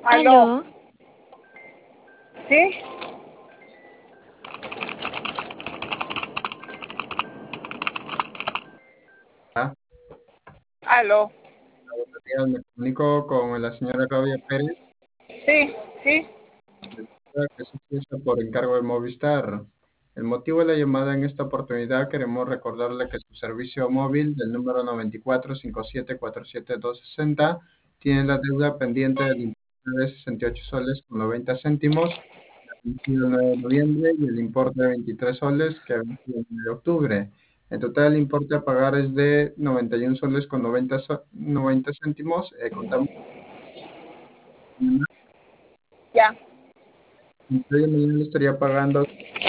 Aló, Aló, ¿sí? Ah, Aló, buenos días, me comunico con la señora Claudia Pérez, sí, sí, que es socia por encargo de Movistar. El motivo de la llamada en esta oportunidad, queremos recordarle que su servicio móvil del número 94-57-47260 tiene la deuda pendiente del importe de 68 soles con 90 céntimos, vencido el 9 de noviembre, y el importe de 23 soles que ha vencido el 9 de octubre. En total, el importe a pagar es de 91 soles con 90 céntimos. Contamos. ya. Yo mañana le estaría pagando.